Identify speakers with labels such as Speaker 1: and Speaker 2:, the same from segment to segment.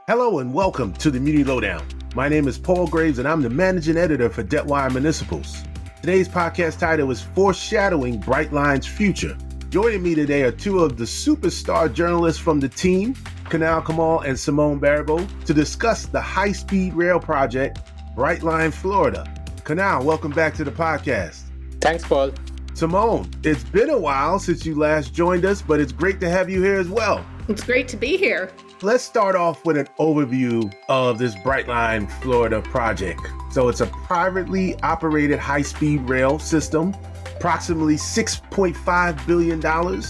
Speaker 1: Hello and welcome to the Muni Lowdown. My name is Paul Graves and I'm the managing editor for Debtwire Municipals. Today's podcast title is Foreshadowing Brightline's Future. Joining me today are two of the superstar journalists from the team, Kunal Kamal and Simone Baribeau, to discuss the high-speed rail project, Brightline, Florida. Kunal, welcome back to the podcast.
Speaker 2: Thanks, Paul.
Speaker 1: Simone, it's been a while since you last joined us, but it's great to have you here as well.
Speaker 3: It's great to be here.
Speaker 1: Let's start off with an overview of this Brightline, Florida project. So it's a privately operated high-speed rail system, approximately $6.5 billion.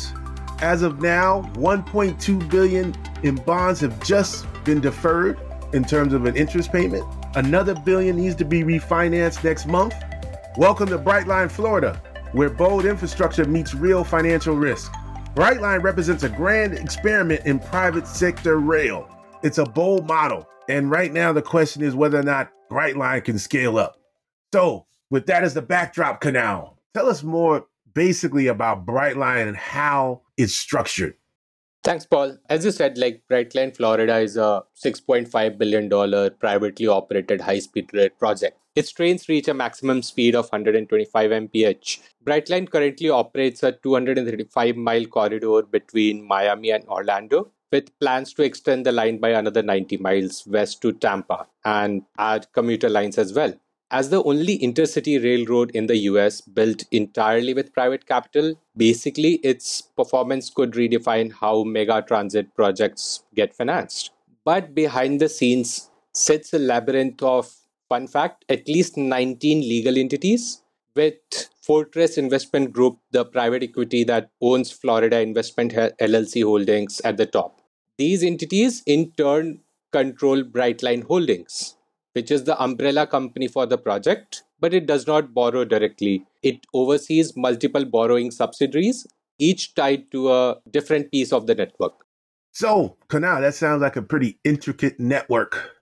Speaker 1: As of now, $1.2 billion in bonds have just been deferred in terms of an interest payment. Another billion needs to be refinanced next month. Welcome to Brightline, Florida, where bold infrastructure meets real financial risk. Brightline represents a grand experiment in private sector rail. It's a bold model. And right now the question is whether or not Brightline can scale up. So with that as the backdrop, Kunal, tell us more basically about Brightline and how it's structured.
Speaker 2: Thanks, Paul. As you said, Brightline, Florida is a $6.5 billion privately operated high-speed rail project. Its trains reach a maximum speed of 125 mph. Brightline currently operates a 235-mile corridor between Miami and Orlando, with plans to extend the line by another 90 miles west to Tampa and add commuter lines as well. As the only intercity railroad in the US built entirely with private capital, basically its performance could redefine how mega transit projects get financed. But behind the scenes sits a labyrinth of, fun fact, at least 19 legal entities, with Fortress Investment Group, the private equity that owns Florida Investment LLC Holdings, at the top. These entities in turn control Brightline Holdings, which is the umbrella company for the project, but it does not borrow directly. It oversees multiple borrowing subsidiaries, each tied to a different piece of the network.
Speaker 1: So, Kunal, that sounds like a pretty intricate network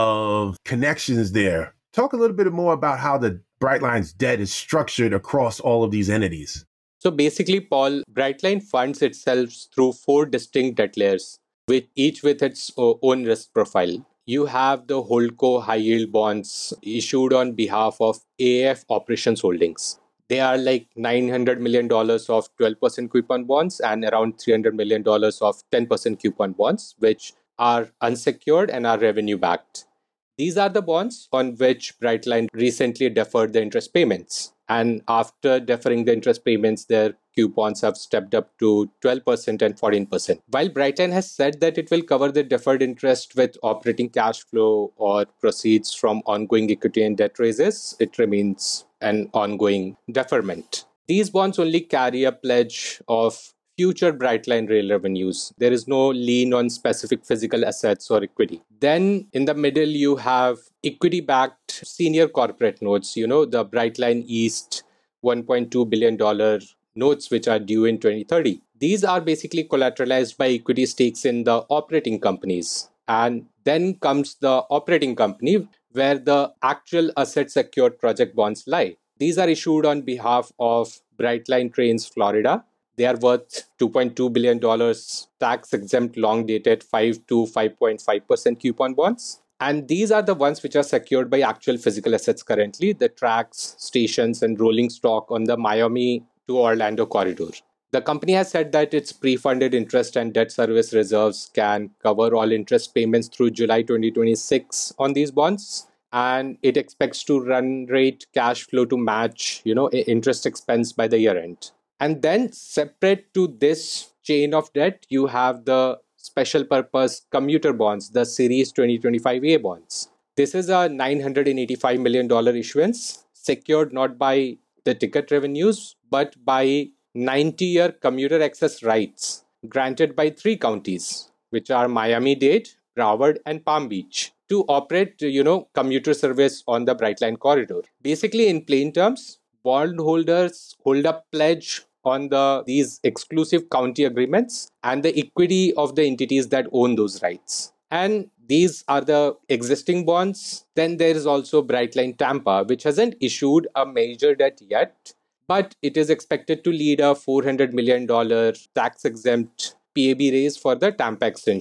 Speaker 1: of connections there. Talk a little bit more about how the Brightline's debt is structured across all of these entities.
Speaker 2: So basically, Paul, Brightline funds itself through 4 distinct debt layers, each with its own risk profile. You have the Holdco high-yield bonds issued on behalf of AAF Operations Holdings. They are like $900 million of 12% coupon bonds and around $300 million of 10% coupon bonds, which are unsecured and are revenue-backed. These are the bonds on which Brightline recently deferred the interest payments. And after deferring the interest payments, their coupons have stepped up to 12% and 14%. While Brightline has said that it will cover the deferred interest with operating cash flow or proceeds from ongoing equity and debt raises, it remains an ongoing deferment. These bonds only carry a pledge of future Brightline rail revenues. There is no lien on specific physical assets or equity. Then in the middle, you have equity-backed senior corporate notes, the Brightline East $1.2 billion notes, which are due in 2030. These are basically collateralized by equity stakes in the operating companies. And then comes the operating company, where the actual asset-secured project bonds lie. These are issued on behalf of Brightline Trains Florida. They are worth $2.2 billion tax-exempt, long-dated 5 to 5.5% coupon bonds. And these are the ones which are secured by actual physical assets currently, the tracks, stations, and rolling stock on the Miami to Orlando corridor. The company has said that its pre-funded interest and debt service reserves can cover all interest payments through July 2026 on these bonds. And it expects to run rate cash flow to match, interest expense by the year end. And then separate to this chain of debt, you have the special purpose commuter bonds, the Series 2025A bonds. This is a $985 million issuance, secured not by the ticket revenues, but by 90-year commuter access rights granted by 3 counties, which are Miami-Dade, Broward, and Palm Beach, to operate, commuter service on the Brightline corridor. Basically, in plain terms, bondholders hold a pledge on these exclusive county agreements and the equity of the entities that own those rights. And these are the existing bonds. Then there is also Brightline Tampa, which hasn't issued a major debt yet, but it is expected to lead a $400 million tax-exempt PAB raise for the Tampa extension.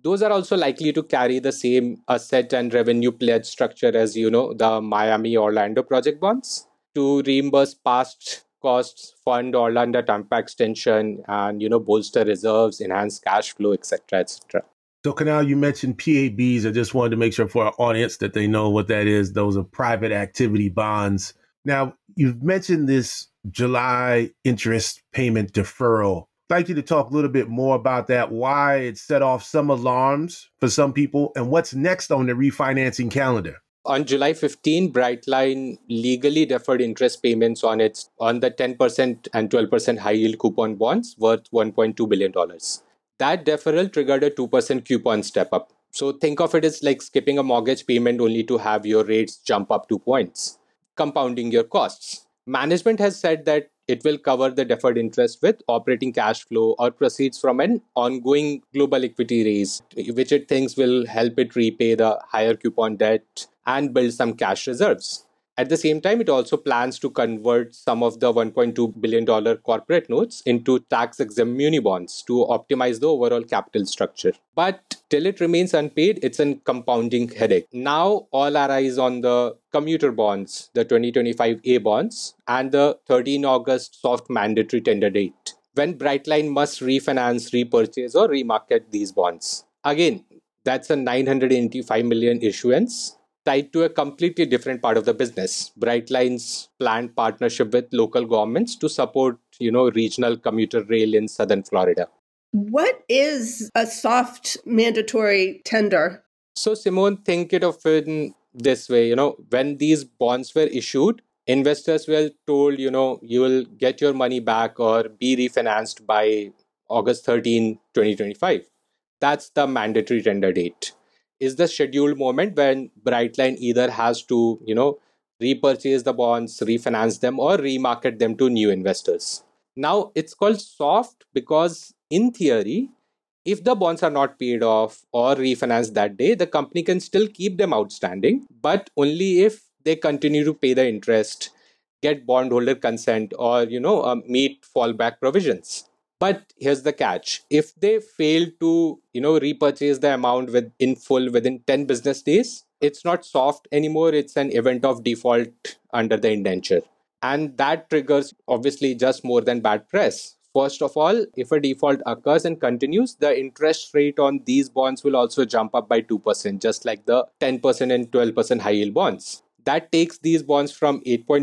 Speaker 2: Those are also likely to carry the same asset and revenue pledge structure as, the Miami Orlando project bonds to reimburse past costs, fund Orlando Tampa extension, and, bolster reserves, enhance cash flow, etc., etc.
Speaker 1: So, Canal, you mentioned PABs. I just wanted to make sure for our audience that they know what that is. Those are private activity bonds. Now, you've mentioned this July interest payment deferral. I'd like you to talk a little bit more about that, why it set off some alarms for some people, and what's next on the refinancing calendar.
Speaker 2: On July 15, Brightline legally deferred interest payments on the 10% and 12% high yield coupon bonds worth $1.2 billion. That deferral triggered a 2% coupon step up. So think of it as like skipping a mortgage payment only to have your rates jump up 2 points, compounding your costs. Management has said that it will cover the deferred interest with operating cash flow or proceeds from an ongoing global equity raise, which it thinks will help it repay the higher coupon debt and build some cash reserves. At the same time, it also plans to convert some of the $1.2 billion corporate notes into tax exempt muni bonds to optimize the overall capital structure. But till it remains unpaid, it's a compounding headache. Now, all our eyes on the commuter bonds, the 2025 A bonds, and the 13 August soft mandatory tender date, when Brightline must refinance, repurchase, or remarket these bonds. Again, that's a 985 million issuance tied to a completely different part of the business. Brightline's planned partnership with local governments to support, regional commuter rail in southern Florida.
Speaker 3: What is a soft mandatory tender?
Speaker 2: So, Simone, think it of it in this way, when these bonds were issued, investors were told, you will get your money back or be refinanced by August 13, 2025. That's the mandatory tender date. Is the scheduled moment when Brightline either has to, repurchase the bonds, refinance them, or remarket them to new investors. Now, it's called soft because, in theory, if the bonds are not paid off or refinanced that day, the company can still keep them outstanding, but only if they continue to pay the interest, get bondholder consent, or meet fallback provisions. But here's the catch: if they fail to repurchase the amount in full within 10 business days, it's not soft anymore. It's an event of default under the indenture, and that triggers obviously just more than bad press. First of all, if a default occurs and continues, the interest rate on these bonds will also jump up by 2%, just like the 10% and 12% high yield bonds. That takes these bonds from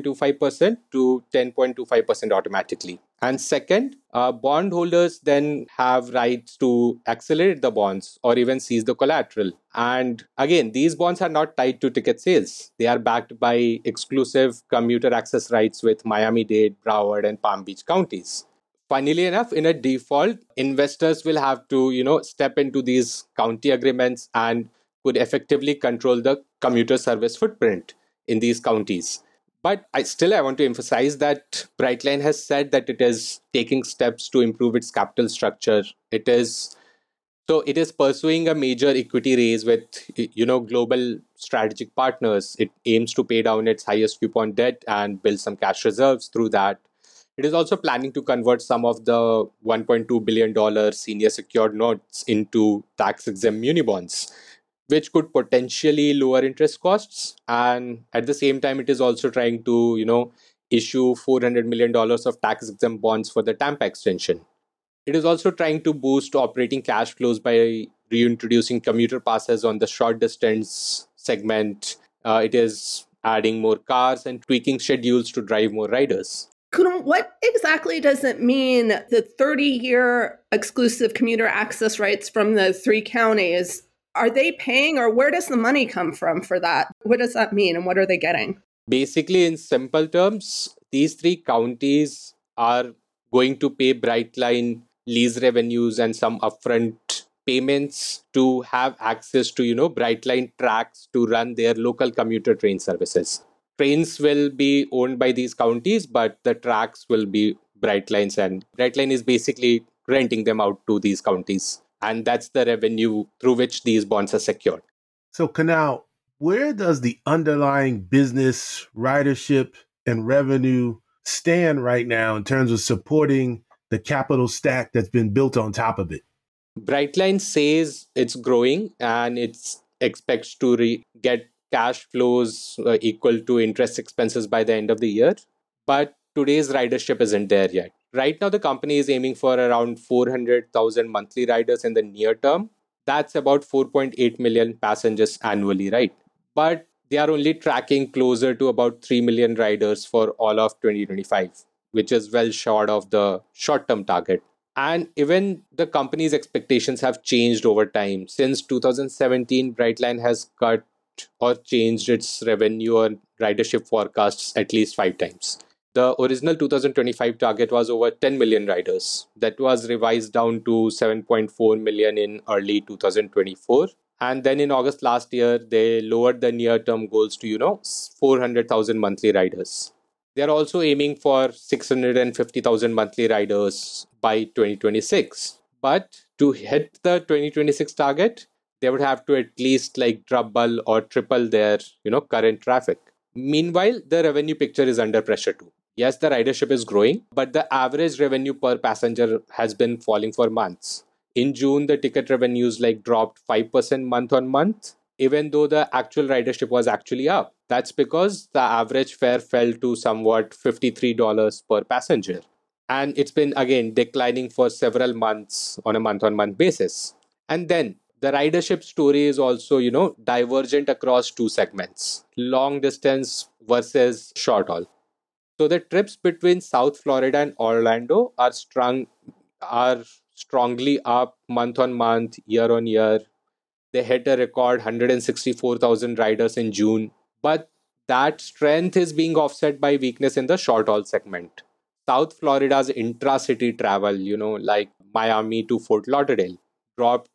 Speaker 2: 8.25% to 10.25% automatically. And second, bondholders then have rights to accelerate the bonds or even seize the collateral. And again, these bonds are not tied to ticket sales. They are backed by exclusive commuter access rights with Miami-Dade, Broward, and Palm Beach counties. Funnily enough, in a default, investors will have to, step into these county agreements and could effectively control the commuter service footprint in these counties. But I want to emphasize that Brightline has said that it is taking steps to improve its capital structure. It is pursuing a major equity raise with global strategic partners. It aims to pay down its highest coupon debt and build some cash reserves through that. It is also planning to convert some of the $1.2 billion senior secured notes into tax exempt muni bonds, which could potentially lower interest costs. And at the same time, it is also trying to, issue $400 million of tax exempt bonds for the Tampa extension. It is also trying to boost operating cash flows by reintroducing commuter passes on the short distance segment. It is adding more cars and tweaking schedules to drive more riders.
Speaker 3: Kunal, what exactly does it mean, the 30-year exclusive commuter access rights from the three counties? Are they paying, or where does the money come from for that? What does that mean, and what are they getting?
Speaker 2: Basically, in simple terms, these three counties are going to pay Brightline lease revenues and some upfront payments to have access to, Brightline tracks to run their local commuter train services. Trains will be owned by these counties, but the tracks will be Brightline's, and Brightline is basically renting them out to these counties. And that's the revenue through which these bonds are secured.
Speaker 1: So, Kunal, where does the underlying business, ridership, and revenue stand right now in terms of supporting the capital stack that's been built on top of it?
Speaker 2: Brightline says it's growing and it expects to get cash flows equal to interest expenses by the end of the year. But today's ridership isn't there yet. Right now, the company is aiming for around 400,000 monthly riders in the near term. That's about 4.8 million passengers annually, right? But they are only tracking closer to about 3 million riders for all of 2025, which is well short of the short term target. And even the company's expectations have changed over time. Since 2017, Brightline has cut or changed its revenue or ridership forecasts at least 5 times. The original 2025 target was over 10 million riders. That was revised down to 7.4 million in early 2024. And then in August last year, they lowered the near term goals to, 400,000 monthly riders. They are also aiming for 650,000 monthly riders by 2026. But to hit the 2026 target, they would have to at least like double or triple their, current traffic. Meanwhile, the revenue picture is under pressure too. Yes, the ridership is growing, but the average revenue per passenger has been falling for months. In June, the ticket revenues dropped 5% month on month, even though the actual ridership was actually up. That's because the average fare fell to somewhat $53 per passenger. And it's been again declining for several months on a month on month basis. And then the ridership story is also, divergent across two segments: long distance versus short haul. So the trips between South Florida and Orlando are strongly up month on month, year on year. They hit a record 164,000 riders in June, but that strength is being offset by weakness in the short haul segment. South Florida's intra-city travel, like Miami to Fort Lauderdale, dropped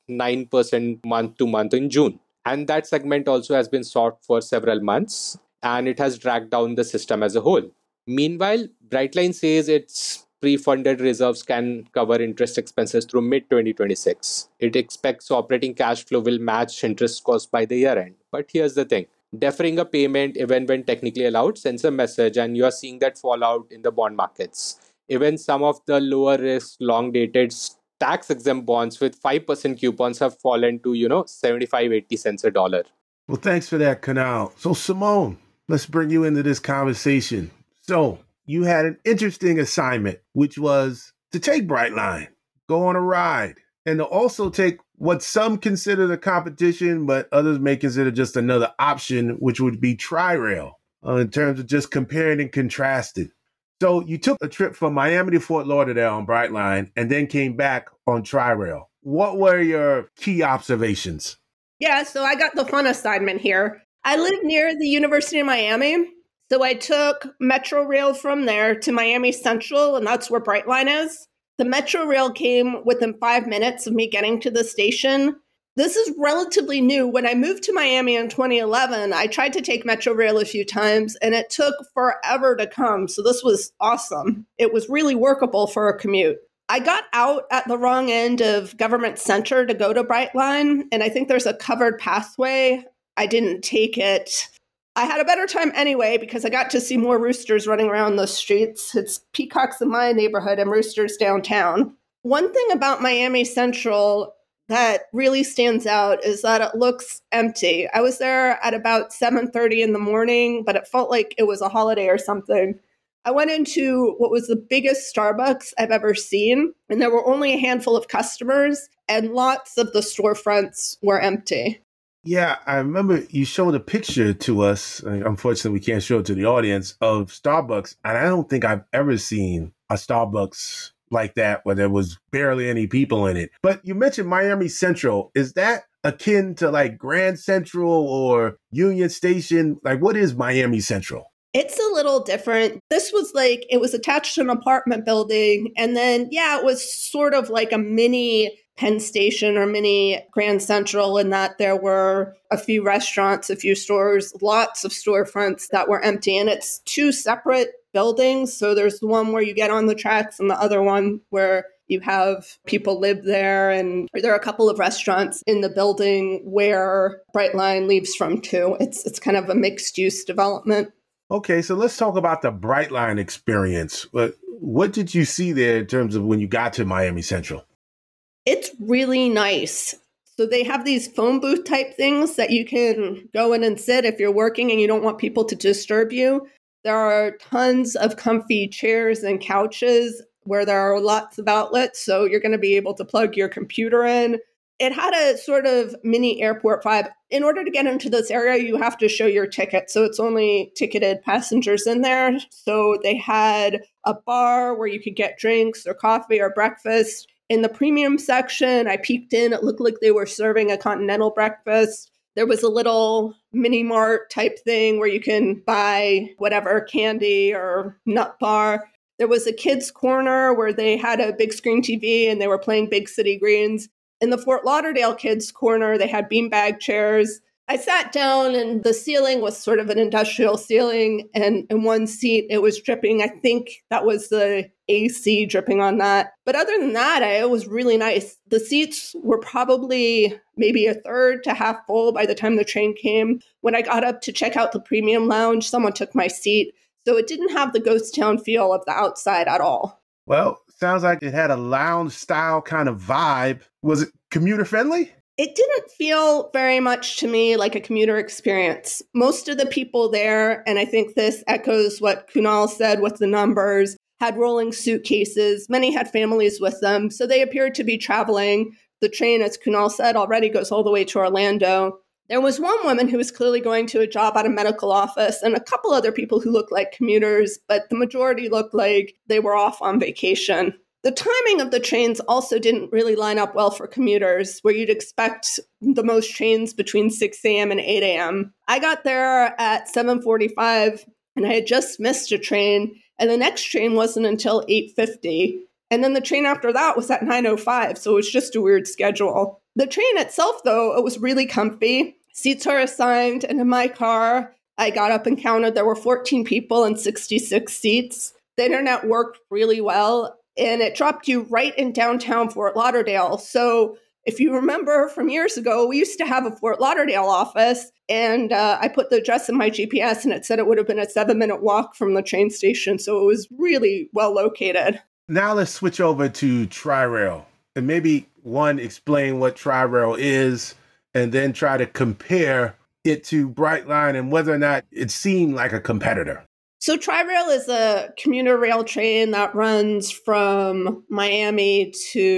Speaker 2: 9% month to month in June. And that segment also has been soft for several months, and it has dragged down the system as a whole. Meanwhile, Brightline says its pre-funded reserves can cover interest expenses through mid-2026. It expects operating cash flow will match interest costs by the year end. But here's the thing. Deferring a payment, even when technically allowed, sends a message, and you are seeing that fallout in the bond markets. Even some of the lower risk, long dated tax exempt bonds with 5% coupons have fallen to, 75-80 cents a dollar.
Speaker 1: Well, thanks for that, Kunal. So, Simone, let's bring you into this conversation. So, you had an interesting assignment, which was to take Brightline, go on a ride, and to also take what some consider the competition, but others may consider just another option, which would be Tri-Rail, in terms of just comparing and contrasting. So you took a trip from Miami to Fort Lauderdale on Brightline and then came back on Tri-Rail. What were your key observations?
Speaker 3: Yeah, so I got the fun assignment here. I live near the University of Miami, so I took Metro Rail from there to Miami Central, and that's where Brightline is. The Metro Rail came within 5 minutes of me getting to the station. This is relatively new. When I moved to Miami in 2011, I tried to take Metro Rail a few times, and it took forever to come. So this was awesome. It was really workable for a commute. I got out at the wrong end of Government Center to go to Brightline, and I think there's a covered pathway. I didn't take it. I had a better time anyway because I got to see more roosters running around the streets. It's peacocks in my neighborhood and roosters downtown. One thing about Miami Central that really stands out is that it looks empty. I was there at about 7:30 in the morning, but it felt like it was a holiday or something. I went into what was the biggest Starbucks I've ever seen, and there were only a handful of customers, and lots of the storefronts were empty.
Speaker 1: Yeah, I remember you showed a picture to us. Unfortunately, we can't show it to the audience of Starbucks. And I don't think I've ever seen a Starbucks like that where there was barely any people in it. But you mentioned Miami Central. Is that akin to like Grand Central or Union Station? Like, what is Miami Central?
Speaker 3: It's a little different. This was it was attached to an apartment building. And then, it was sort of like a mini Penn Station or mini Grand Central in that there were a few restaurants, a few stores, lots of storefronts that were empty. And it's two separate buildings. So there's the one where you get on the tracks and the other one where you have people live there. And there are a couple of restaurants in the building where Brightline leaves from too. It's kind of a mixed use development.
Speaker 1: Okay, so let's talk about the Brightline experience. What did you see there in terms of when you got to Miami Central?
Speaker 3: It's really nice. So they have these phone booth type things that you can go in and sit if you're working and you don't want people to disturb you. There are tons of comfy chairs and couches where there are lots of outlets. So you're going to be able to plug your computer in. It had a sort of mini airport vibe. In order to get into this area, you have to show your ticket. So it's only ticketed passengers in there. So they had a bar where you could get drinks or coffee or breakfast. In the premium section, I peeked in. It looked like they were serving a continental breakfast. There was a little mini mart type thing where you can buy whatever candy or nut bar. There was a kids' corner where they had a big screen TV and they were playing Big City Greens. In the Fort Lauderdale kids' corner, they had beanbag chairs. I sat down and the ceiling was sort of an industrial ceiling, and in one seat it was dripping. I think that was the AC dripping on that. But other than that, it was really nice. The seats were probably maybe a third to half full by the time the train came. When I got up to check out the premium lounge, someone took my seat. So it didn't have the ghost town feel of the outside at all.
Speaker 1: Well, sounds like it had a lounge style kind of vibe. Was it commuter friendly?
Speaker 3: It didn't feel very much to me like a commuter experience. Most of the people there, and I think this echoes what Kunal said with the numbers, had rolling suitcases. Many had families with them, so they appeared to be traveling. The train, as Kunal said, already goes all the way to Orlando. There was one woman who was clearly going to a job at a medical office and a couple other people who looked like commuters, but the majority looked like they were off on vacation. The timing of the trains also didn't really line up well for commuters, where you'd expect the most trains between 6 a.m. and 8 a.m. I got there at 7:45, and I had just missed a train, and the next train wasn't until 8:50. And then the train after that was at 9:05, so it was just a weird schedule. The train itself, though, it was really comfy. Seats are assigned, and in my car, I got up and counted. There were 14 people and 66 seats. The internet worked really well, and it dropped you right in downtown Fort Lauderdale. So if you remember from years ago, we used to have a Fort Lauderdale office, and I put the address in my GPS, and it said it would have been a 7-minute walk from the train station. So it was really well located.
Speaker 1: Now let's switch over to Tri-Rail, and maybe one, explain what Tri-Rail is, and then try to compare it to Brightline and whether or not it seemed like a competitor.
Speaker 3: So Tri-Rail is a commuter rail train that runs from Miami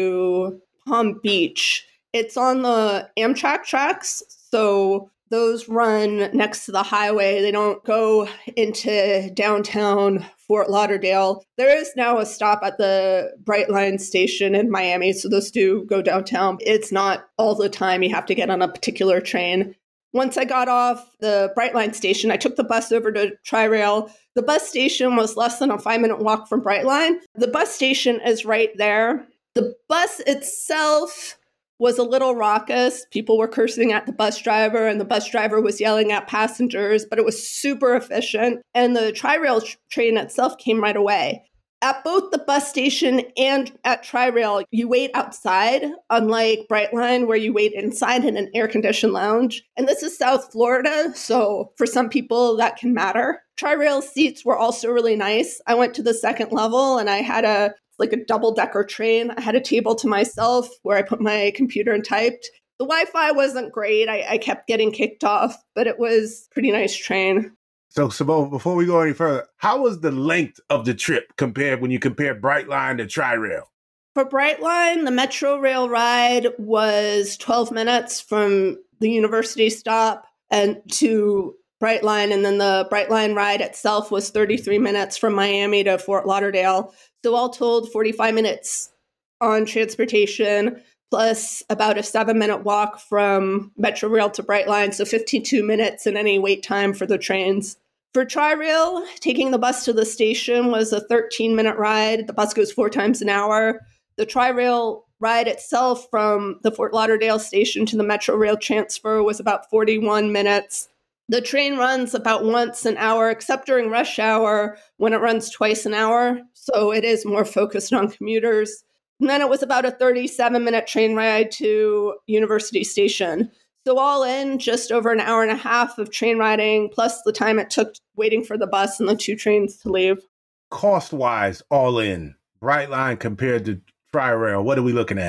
Speaker 3: to Palm Beach. It's on the Amtrak tracks, so those run next to the highway. They don't go into downtown Fort Lauderdale. There is now a stop at the Brightline station in Miami, so those do go downtown. It's not all the time you have to get on a particular train. Once I got off the Brightline station, I took the bus over to Tri-Rail. The bus station was less than a 5-minute walk from Brightline. The bus station is right there. The bus itself was a little raucous. People were cursing at the bus driver, and the bus driver was yelling at passengers, but it was super efficient. And the Tri-Rail train itself came right away. At both the bus station and at Tri-Rail, you wait outside, unlike Brightline, where you wait inside in an air-conditioned lounge. And this is South Florida, so for some people, that can matter. Tri-Rail seats were also really nice. I went to the second level, and I had a double-decker train. I had a table to myself where I put my computer and typed. The Wi-Fi wasn't great. I kept getting kicked off, but it was a pretty nice train.
Speaker 1: So, Simone, before we go any further, how was the length of the trip compared when you compare Brightline to Tri-Rail?
Speaker 3: For Brightline, the Metro Rail ride was 12 minutes from the university stop and to Brightline, and then the Brightline ride itself was 33 minutes from Miami to Fort Lauderdale. So all told, 45 minutes on transportation, plus about a 7-minute walk from Metro Rail to Brightline, so 52 minutes in any wait time for the trains. For Tri-Rail, taking the bus to the station was a 13-minute ride. The bus goes 4 times an hour. The Tri-Rail ride itself from the Fort Lauderdale station to the Metro Rail transfer was about 41 minutes. The train runs about once an hour, except during rush hour when it runs twice an hour. So it is more focused on commuters. And then it was about a 37-minute train ride to University Station. So all in, just over an hour and a half of train riding, plus the time it took waiting for the bus and the 2 trains to leave.
Speaker 1: Cost-wise, all in, Brightline compared to Tri-Rail, what are we looking at?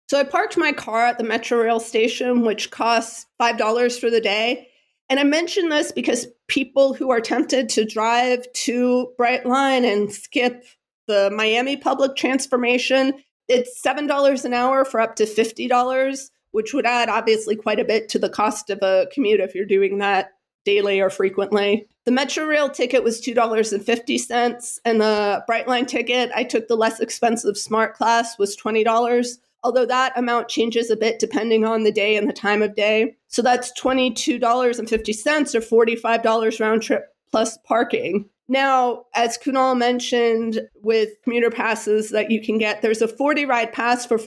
Speaker 3: So I parked my car at the Metro Rail station, which costs $5 for the day. And I mention this because people who are tempted to drive to Brightline and skip the Miami public transformation, it's $7 an hour for up to $50, which would add obviously quite a bit to the cost of a commute if you're doing that daily or frequently. The Metro Rail ticket was $2.50, and the Brightline ticket, I took the less expensive Smart Class, was $20. Although that amount changes a bit depending on the day and the time of day. So that's $22.50 or $45 round trip plus parking. Now, as Kunal mentioned, with commuter passes that you can get, there's a 40 ride pass for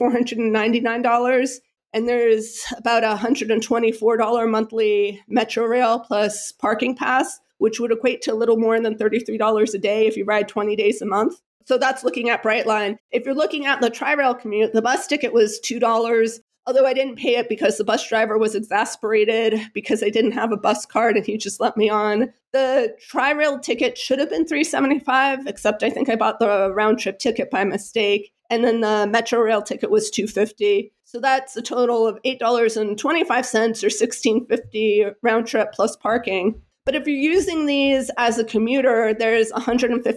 Speaker 3: $499, and there's about a $124 monthly Metro Rail plus parking pass, which would equate to a little more than $33 a day if you ride 20 days a month. So that's looking at Brightline. If you're looking at the Tri-Rail commute, the bus ticket was $2, although I didn't pay it because the bus driver was exasperated because I didn't have a bus card and he just let me on. The Tri-Rail ticket should have been $375, except I think I bought the round trip ticket by mistake. And then the Metro Rail ticket was $250. So that's a total of $8.25 or $16.50 round trip plus parking. But if you're using these as a commuter, there's a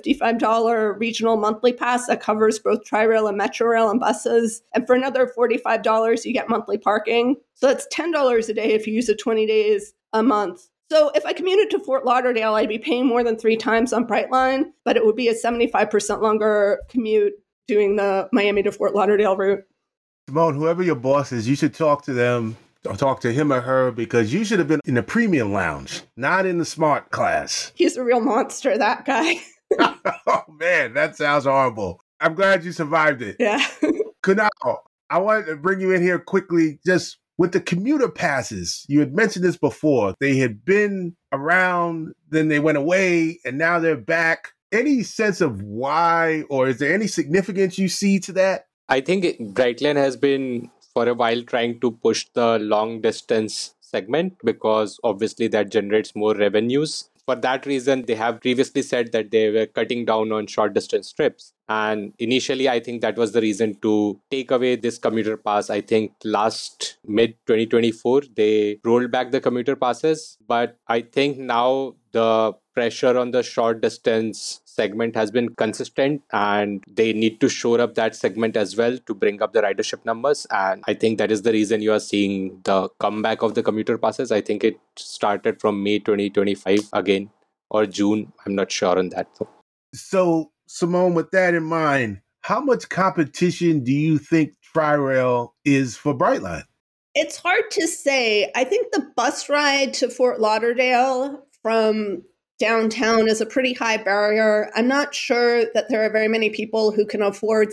Speaker 3: $155 regional monthly pass that covers both Tri-Rail and Metro Rail and buses. And for another $45, you get monthly parking. So that's $10 a day if you use it 20 days a month. So if I commuted to Fort Lauderdale, I'd be paying more than 3 times on Brightline, but it would be a 75% longer commute doing the Miami to Fort Lauderdale route.
Speaker 1: Simone, whoever your boss is, you should talk to them or talk to him or her, because you should have been in the premium lounge, not in the Smart Class.
Speaker 3: He's a real monster, that guy.
Speaker 1: Oh, man, that sounds horrible. I'm glad you survived it.
Speaker 3: Yeah.
Speaker 1: Kunal, I wanted to bring you in here quickly, just with the commuter passes. You had mentioned this before. They had been around, then they went away, and now they're back. Any sense of why, or is there any significance you see to that?
Speaker 2: I think Brightline has been for a while trying to push the long distance segment because obviously that generates more revenues. For that reason, they have previously said that they were cutting down on short distance trips. And initially, I think that was the reason to take away this commuter pass. I think last mid 2024, they rolled back the commuter passes. But I think now the pressure on the short distance segment has been consistent and they need to shore up that segment as well to bring up the ridership numbers. And I think that is the reason you are seeing the comeback of the commuter passes. I think it started from May 2025 again, or June. I'm not sure on that.
Speaker 1: So, Simone, with that in mind, how much competition do you think Tri-Rail is for Brightline?
Speaker 3: It's hard to say. I think the bus ride to Fort Lauderdale from downtown is a pretty high barrier. I'm not sure that there are very many people who can afford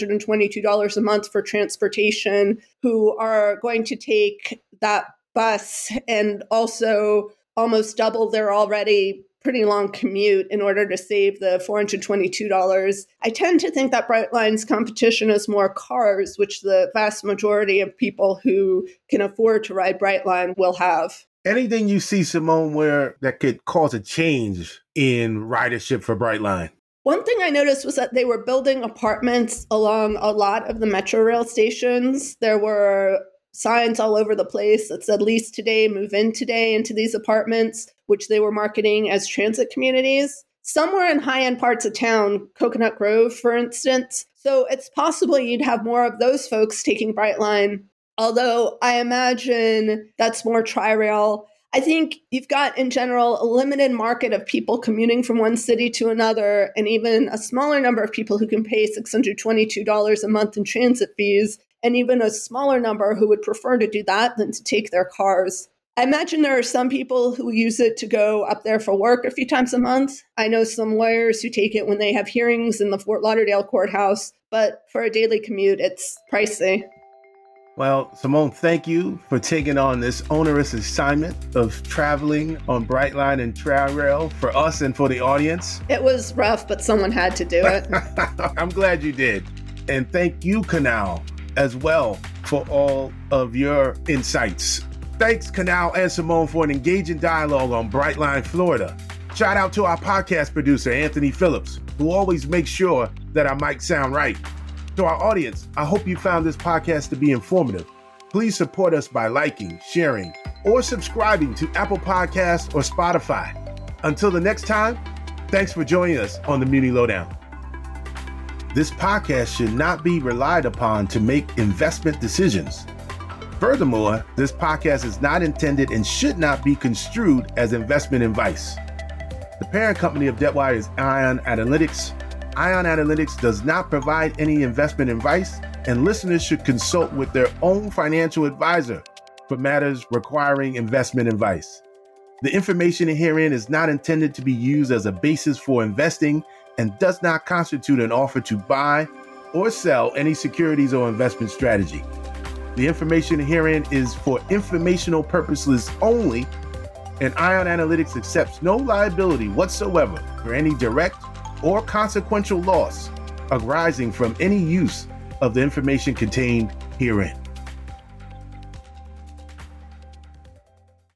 Speaker 3: $622 a month for transportation who are going to take that bus and also almost double their already pretty long commute in order to save the $422. I tend to think that Brightline's competition is more cars, which the vast majority of people who can afford to ride Brightline will have.
Speaker 1: Anything you see, Simone, where that could cause a change in ridership for Brightline?
Speaker 3: One thing I noticed was that they were building apartments along a lot of the Metro Rail stations. There were signs all over the place that said lease today, move in today into these apartments, which they were marketing as transit communities. Some were in high-end parts of town, Coconut Grove, for instance. So it's possible you'd have more of those folks taking Brightline. Although I imagine that's more Tri-Rail. I think you've got, in general, a limited market of people commuting from one city to another, and even a smaller number of people who can pay $622 a month in transit fees, and even a smaller number who would prefer to do that than to take their cars. I imagine there are some people who use it to go up there for work a few times a month. I know some lawyers who take it when they have hearings in the Fort Lauderdale courthouse, but for a daily commute, it's pricey.
Speaker 1: Well, Simone, thank you for taking on this onerous assignment of traveling on Brightline and Tri-Rail for us and for the audience.
Speaker 3: It was rough, but someone had to do it.
Speaker 1: I'm glad you did. And thank you, Kunal, as well, for all of your insights. Thanks, Kunal and Simone, for an engaging dialogue on Brightline, Florida. Shout out to our podcast producer, Anthony Phillips, who always makes sure that our mics sound right. To our audience, I hope you found this podcast to be informative. Please support us by liking, sharing, or subscribing to Apple Podcasts or Spotify. Until the next time, thanks for joining us on the Muni Lowdown. This podcast should not be relied upon to make investment decisions. Furthermore, this podcast is not intended and should not be construed as investment advice. The parent company of Debtwire is Ion Analytics. Ion Analytics does not provide any investment advice, and listeners should consult with their own financial advisor for matters requiring investment advice. The information herein is not intended to be used as a basis for investing and does not constitute an offer to buy or sell any securities or investment strategy. The information herein is for informational purposes only, and Ion Analytics accepts no liability whatsoever for any direct or consequential loss arising from any use of the information contained herein.